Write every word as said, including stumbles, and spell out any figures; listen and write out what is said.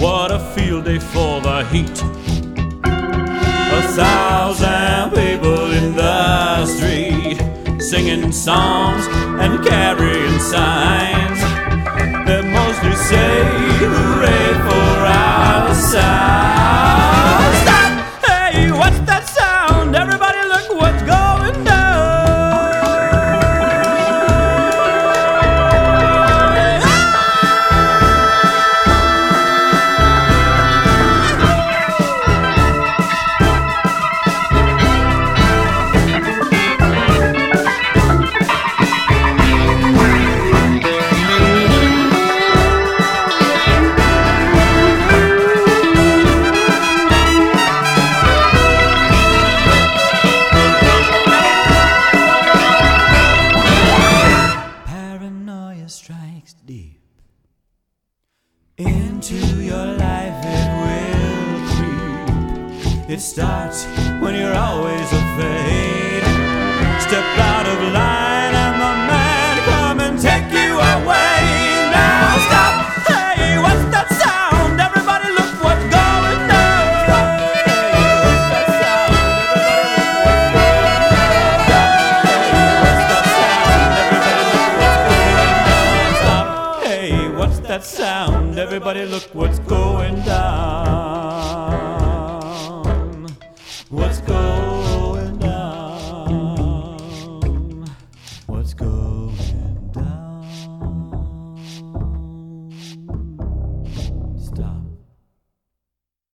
what a field day for the heat. A thousand people in the street, singing songs and carrying signs that mostly say hooray for our side. Stop! Hey, what's that sound? Everybody look what's going down. Strikes deep into your life, it will creep. It starts when you're always afraid. Step out of line and the man come and take you away. Now stop! Hey, what's that sound? Everybody look what's going on. Hey, what's that sound? Everybody look what's going on. Hey, what's that sound? Everybody look what's going on.